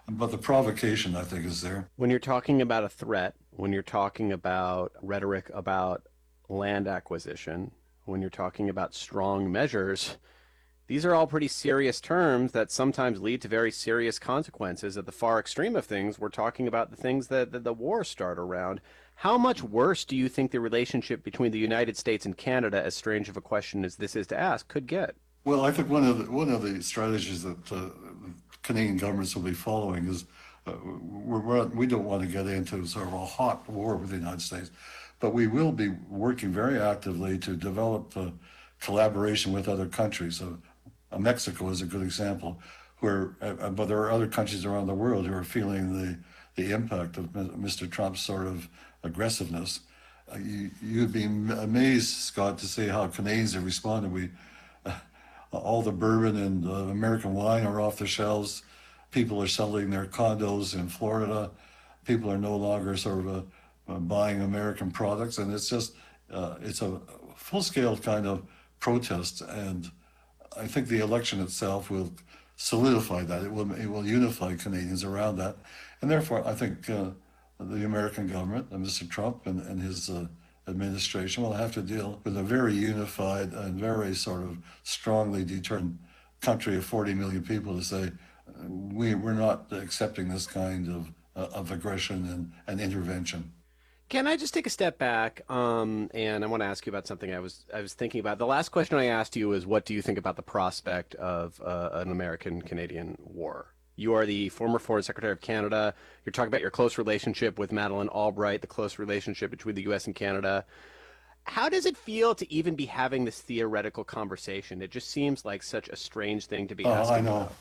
But the provocation, I think, is there. When you're talking about a threat, when you're talking about rhetoric about land acquisition, when you're talking about strong measures, these are all pretty serious terms that sometimes lead to very serious consequences. At the far extreme of things, we're talking about the things that, that the wars start around. How much worse do you think the relationship between the United States and Canada, as strange of a question as this is to ask, could get? Well, I think one of the, one of the strategies that uh, Canadian governments will be following is uh, we're, we're, we don't want to get into sort of a hot war with the United States, but we will be working very actively to develop uh, collaboration with other countries. Uh, uh, Mexico is a good example, where uh, but there are other countries around the world who are feeling the, the impact of Mister Trump's sort of aggressiveness. Uh, you, you'd be amazed, Scott, to see how Canadians have responded. We All the bourbon and uh, American wine are off the shelves. People are selling their condos in Florida. People are no longer sort of uh, uh, buying American products. And it's just, uh, it's a full-scale kind of protest. And I think the election itself will solidify that. It will, it will unify Canadians around that. And therefore, I think uh, the American government, and Mister Trump and, and his uh, administration will have to deal with a very unified and very sort of strongly determined country of forty million people to say, we, we're not accepting this kind of, uh, of aggression and, and intervention. Can I just take a step back? Um, and I want to ask you about something I was I was thinking about. The last question I asked you was, what do you think about the prospect of uh, an American-Canadian war? You are the former Foreign Secretary of Canada. You're talking about your close relationship with Madeleine Albright, the close relationship between the U S and Canada. How does it feel to even be having this theoretical conversation? It just seems like such a strange thing to be uh, asking I know. about.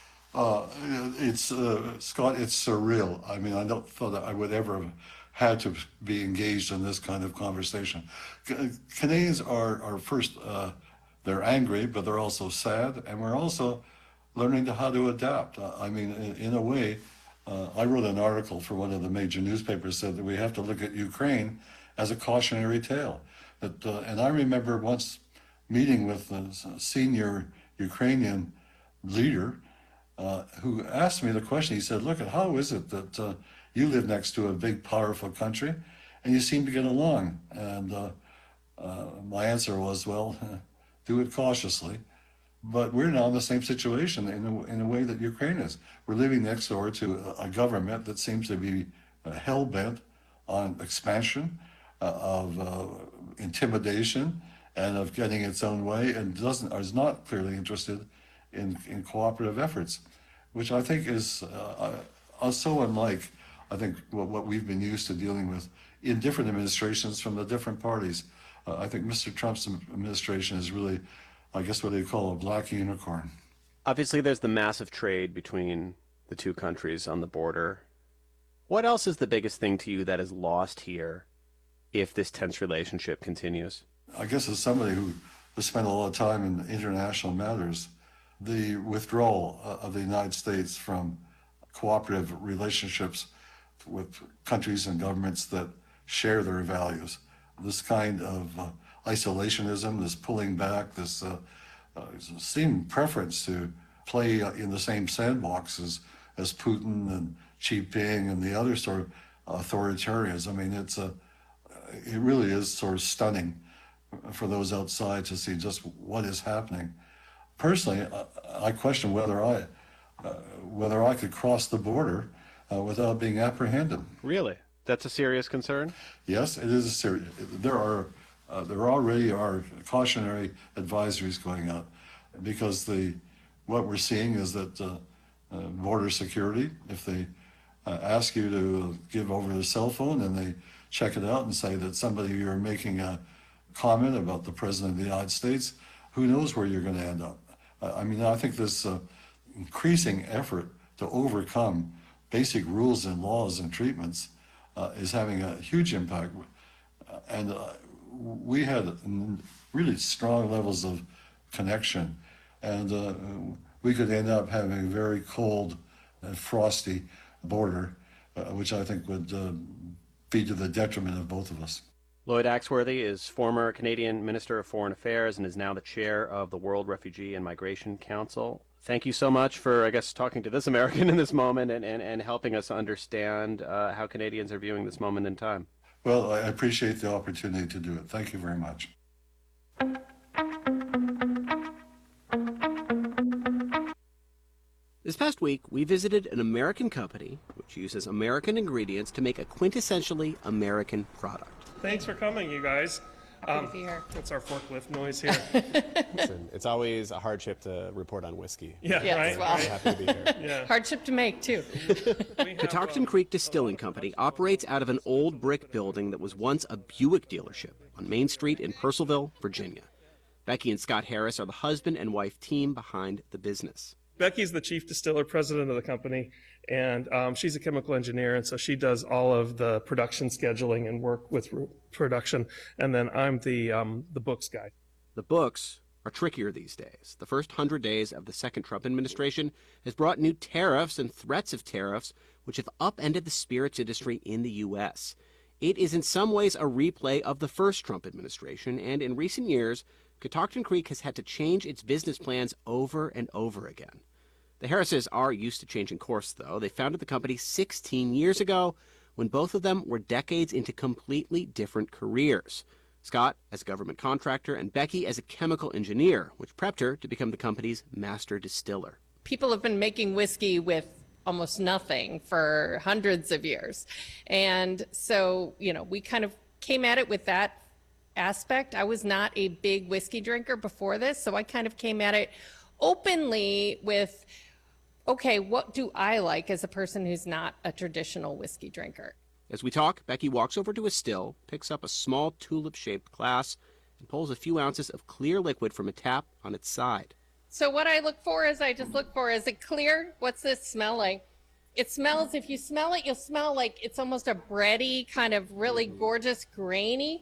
Uh, it's, uh, Scott, it's surreal. I mean, I don't thought that I would ever have had to be engaged in this kind of conversation. C- Canadians are, are first, uh, they're angry, but they're also sad, and we're also learning to how to adapt. Uh, I mean, in, in a way, uh, I wrote an article for one of the major newspapers said that we have to look at Ukraine as a cautionary tale. That, uh, and I remember once meeting with a senior Ukrainian leader uh, who asked me the question. He said, look, at how is it that uh, you live next to a big, powerful country and you seem to get along? And uh, uh, my answer was, well, do it cautiously. But we're now in the same situation in a, in a way that Ukraine is. We're living next door to a, a government that seems to be uh, hell-bent on expansion, uh, of uh, intimidation, and of getting its own way, and doesn't is not clearly interested in, in cooperative efforts, which I think is uh, uh, so unlike, I think, what, what we've been used to dealing with in different administrations from the different parties. Uh, I think Mister Trump's administration is really, I guess, what they call a black unicorn. Obviously, there's the massive trade between the two countries on the border. What else is the biggest thing to you that is lost here if this tense relationship continues? I guess as somebody who has spent a lot of time in international matters, the withdrawal of the United States from cooperative relationships with countries and governments that share their values, this kind of uh, isolationism, this pulling back, this uh, uh, seemed preference to play in the same sandbox as, as Putin and Xi Jinping and the other sort of authoritarians. I mean, it's a, it really is sort of stunning for those outside to see just what is happening. Personally, I, I question whether I, uh, whether I could cross the border uh, without being apprehended. Really? That's a serious concern? Yes, it is a serious. There are uh, there already are cautionary advisories going out because the what we're seeing is that uh, uh, border security, if they uh, ask you to give over the cell phone and they check it out and say that somebody you're making a comment about the President of the United States, who knows where you're going to end up? Uh, I mean, I think this uh, increasing effort to overcome basic rules and laws and treatments uh, is having a huge impact. Uh, and uh, we had really strong levels of connection, and uh, we could end up having a very cold and frosty border, uh, which I think would uh, be to the detriment of both of us. Lloyd Axworthy is former Canadian Minister of Foreign Affairs and is now the chair of the World Refugee and Migration Council. Thank you so much for, I guess, talking to this American in this moment and, and, and helping us understand uh, how Canadians are viewing this moment in time. Well, I appreciate the opportunity to do it. Thank you very much. This past week, we visited an American company which uses American ingredients to make a quintessentially American product. Thanks for coming, you guys. Um, to be here. That's our forklift noise here. Listen, it's always a hardship to report on whiskey. Yeah, Yes, right. well. I'm happy to be here. Yeah. Hardship to make, too. Catoctin Creek Distilling Company operates out of an old brick building that was once a Buick dealership on Main Street in Purcellville, Virginia. Becky and Scott Harris are the husband and wife team behind the business. Becky's the chief distiller, president of the company, and um, she's a chemical engineer, and so she does all of the production scheduling and work with r- production. And then I'm the um, the books guy. The books are trickier these days. The first hundred days of the second Trump administration has brought new tariffs and threats of tariffs, which have upended the spirits industry in the U S. It is in some ways a replay of the first Trump administration, and in recent years, Catoctin Creek has had to change its business plans over and over again. The Harrises are used to changing course, though. They founded the company sixteen years ago when both of them were decades into completely different careers. Scott as a government contractor and Becky as a chemical engineer, which prepped her to become the company's master distiller. People have been making whiskey with almost nothing for hundreds of years. And so, you know, we kind of came at it with that aspect. I was not a big whiskey drinker before this, so I kind of came at it openly with, okay, what do I like as a person who's not a traditional whiskey drinker? As we talk, Becky walks over to a still, picks up a small tulip-shaped glass, and pulls a few ounces of clear liquid from a tap on its side. So what I look for is I just look for, is it clear? What's this smell like? It smells, if you smell it, you'll smell like it's almost a bready, kind of really gorgeous, grainy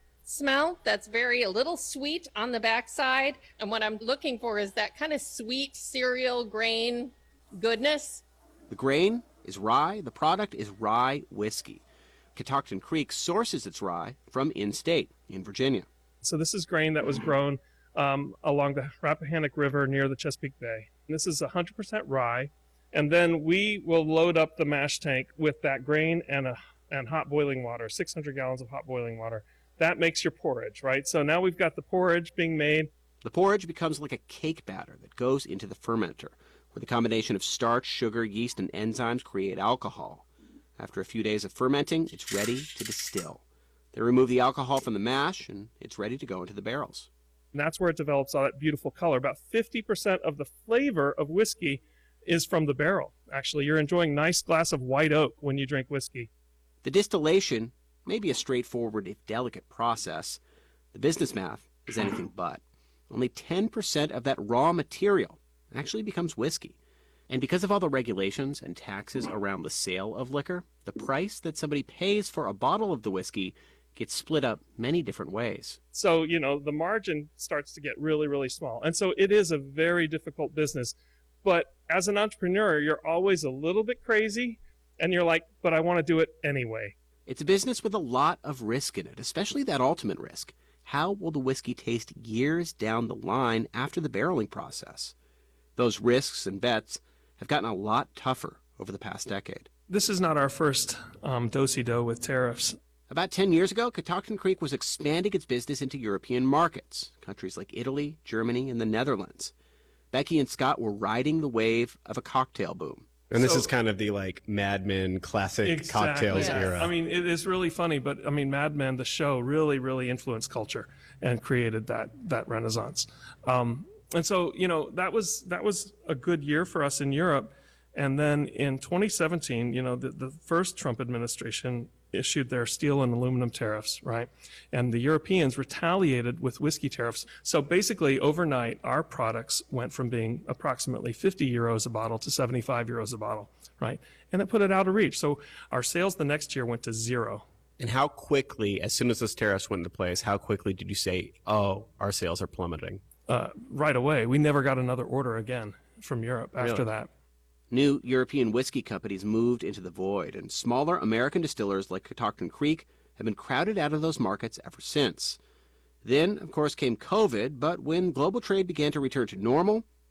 smell that's very a little sweet on the backside. And what I'm looking for is that kind of sweet cereal grain goodness. The grain is rye. The product is rye whiskey. Catoctin Creek sources its rye from in-state, in Virginia. So this is grain that was grown um, along the Rappahannock River near the Chesapeake Bay. And this is one hundred percent rye. And then we will load up the mash tank with that grain and a, and hot boiling water, six hundred gallons of hot boiling water. That makes your porridge, right? So now we've got the porridge being made. The porridge becomes like a cake batter that goes into the fermenter, where the combination of starch, sugar, yeast, and enzymes create alcohol. After a few days of fermenting, it's ready to distill. They remove the alcohol from the mash, and it's ready to go into the barrels. And that's where it develops all that beautiful color. About fifty percent of the flavor of whiskey is from the barrel. Actually, you're enjoying a nice glass of white oak when you drink whiskey. The distillation may be a straightforward if delicate process. The business math is anything but. Only ten percent of that raw material actually becomes whiskey. And because of all the regulations and taxes around the sale of liquor, the price that somebody pays for a bottle of the whiskey gets split up many different ways. So, you know, the margin starts to get really, really small. And so it is a very difficult business. But as an entrepreneur, you're always a little bit crazy, and you're like, but I want to do it anyway. It's a business with a lot of risk in it, especially that ultimate risk. How will the whiskey taste years down the line after the barreling process? Those risks and bets have gotten a lot tougher over the past decade. This is not our first um, do-si-do with tariffs. About ten years ago, Catoctin Creek was expanding its business into European markets, countries like Italy, Germany, and the Netherlands. Becky and Scott were riding the wave of a cocktail boom. And this So- is kind of the like Mad Men classic Exactly. cocktails Yeah. era. I mean, it is really funny, but I mean, Mad Men, the show, really, really influenced culture and created that that renaissance. Um, and so, you know, that was that was a good year for us in Europe. And then in twenty seventeen, you know, the, the first Trump administration issued their steel and aluminum tariffs, right? And the Europeans retaliated with whiskey tariffs. So basically, overnight, our products went from being approximately fifty euros a bottle to seventy-five euros a bottle, right? And it put it out of reach. So our sales the next year went to zero. And how quickly, as soon as those tariffs went into place, how quickly did you say, oh, our sales are plummeting? Uh, right away. We never got another order again from Europe after Really? that. New European whiskey companies moved into the void, and smaller American distillers like Catoctin Creek have been crowded out of those markets ever since. Then, of course, came COVID, but when global trade began to return to normal,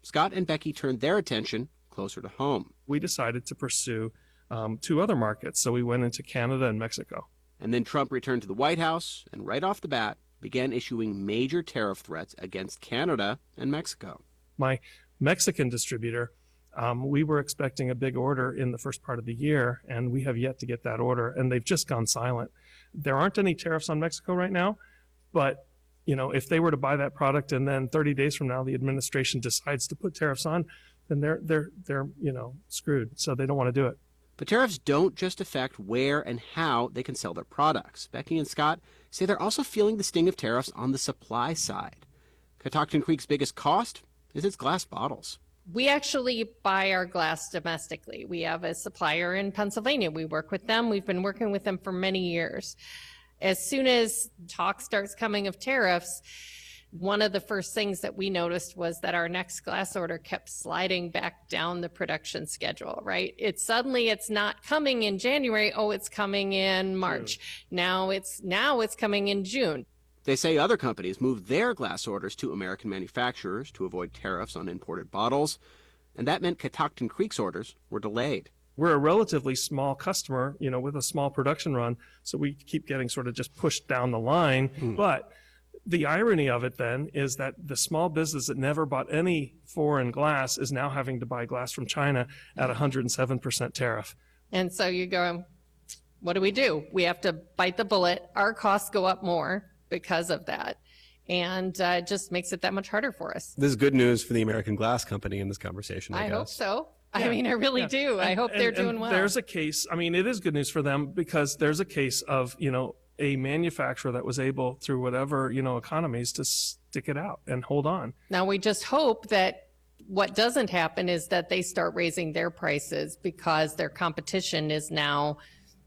Scott and Becky turned their attention closer to home. We decided to pursue um, two other markets, so we went into Canada and Mexico. And then Trump returned to the White House and right off the bat began issuing major tariff threats against Canada and Mexico. My Mexican distributor, um, we were expecting a big order in the first part of the year, and we have yet to get that order, and they've just gone silent. There aren't any tariffs on Mexico right now, but you know, if they were to buy that product and then thirty days from now the administration decides to put tariffs on, then they're they're they're you know screwed. So they don't want to do it. But tariffs don't just affect where and how they can sell their products. Becky and Scott say they're also feeling the sting of tariffs on the supply side. Catoctin Creek's biggest cost is its glass bottles. We actually buy our glass domestically. We have a supplier in Pennsylvania. We work with them. We've been working with them for many years. As soon as talk starts coming of tariffs, one of the first things that we noticed was that our next glass order kept sliding back down the production schedule, right? It's suddenly it's not coming in January. Oh, it's coming in March. June. Now it's now it's coming in June. They say other companies moved their glass orders to American manufacturers to avoid tariffs on imported bottles, and that meant Catoctin Creek's orders were delayed. We're a relatively small customer, you know, with a small production run, so we keep getting sort of just pushed down the line. Mm. But the irony of it then is that the small business that never bought any foreign glass is now having to buy glass from China at one hundred seven percent tariff. And so you go, what do we do? We have to bite the bullet. Our costs go up more because of that. And uh, it just makes it that much harder for us. This is good news for the American Glass Company in this conversation, I, I guess. hope so. Yeah. I mean, I really yeah. do. I and, hope they're and, doing and well. There's a case, I mean, it is good news for them because there's a case of, you know, a manufacturer that was able through whatever, you know, economies to stick it out and hold on. Now we just hope that what doesn't happen is that they start raising their prices because their competition is now,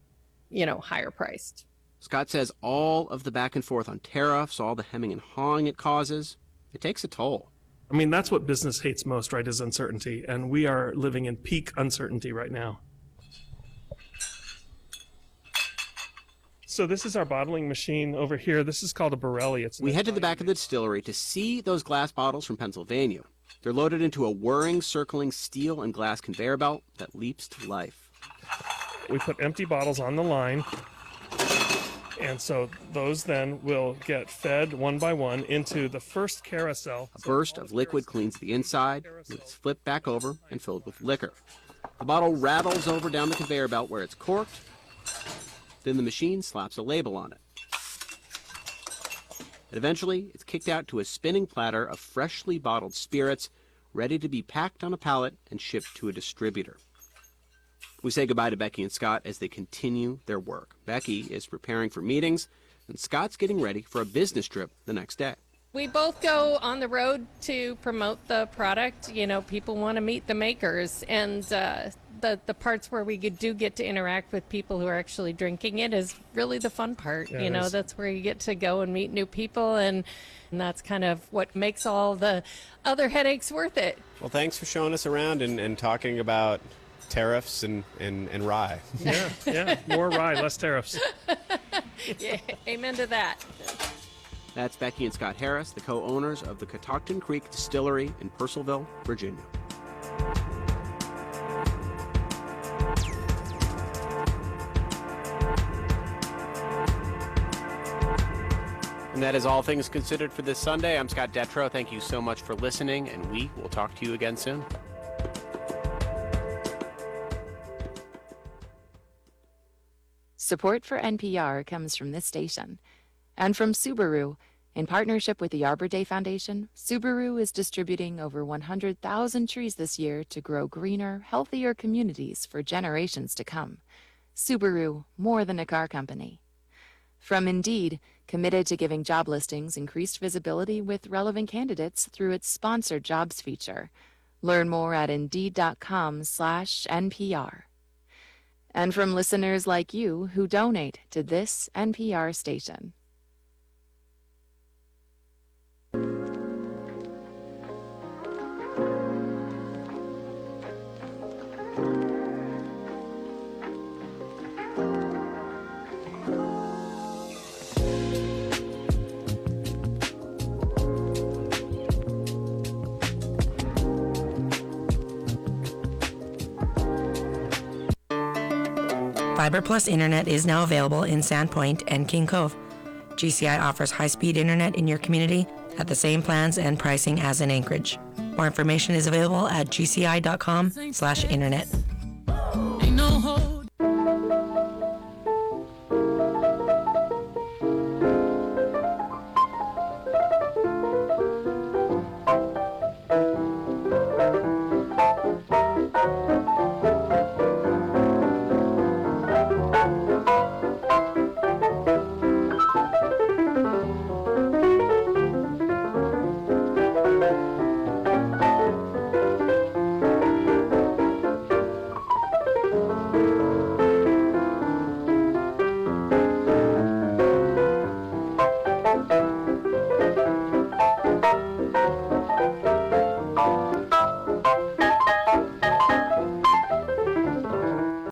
you know, higher priced. Scott says all of the back and forth on tariffs, all the hemming and hawing it causes, it takes a toll. I mean, that's what business hates most, right, is uncertainty. And we are living in peak uncertainty right now. So this is our bottling machine over here. This is called a Borelli. It's we head to the back of the distillery to see those glass bottles from Pennsylvania. They're loaded into a whirring, circling steel and glass conveyor belt that leaps to life. We put empty bottles on the line. And so those then will get fed one by one into the first carousel. A burst of liquid cleans the inside, and it's flipped back over and filled with liquor. The bottle rattles over down the conveyor belt where it's corked. Then the machine slaps a label on it. And eventually, it's kicked out to a spinning platter of freshly bottled spirits, ready to be packed on a pallet and shipped to a distributor. We say goodbye to Becky and Scott as they continue their work. Becky is preparing for meetings, and Scott's getting ready for a business trip the next day. We both go on the road to promote the product. You know, people want to meet the makers, and uh, the the parts where we do get to interact with people who are actually drinking it is really the fun part. Yeah, you know, is. that's where you get to go and meet new people, and, and that's kind of what makes all the other headaches worth it. Well, thanks for showing us around and, and talking about tariffs and, and, and rye. Yeah, yeah, more rye, less tariffs. Yeah, amen to that. That's Becky and Scott Harris, the co-owners of the Catoctin Creek Distillery in Purcellville, Virginia. And that is all things considered for this Sunday. I'm Scott Detrow. Thank you so much for listening, and we will talk to you again soon. Support for N P R comes from this station and from Subaru. In partnership with the Arbor Day Foundation, Subaru is distributing over one hundred thousand trees this year to grow greener, healthier communities for generations to come. Subaru, more than a car company. From Indeed, committed to giving job listings increased visibility with relevant candidates through its sponsored jobs feature. Learn more at Indeed.com slash NPR. And from listeners like you who donate to this N P R station. Fiber Plus internet is now available in Sandpoint and King Cove. G C I offers high-speed internet in your community at the same plans and pricing as in Anchorage. More information is available at gci.com slash internet.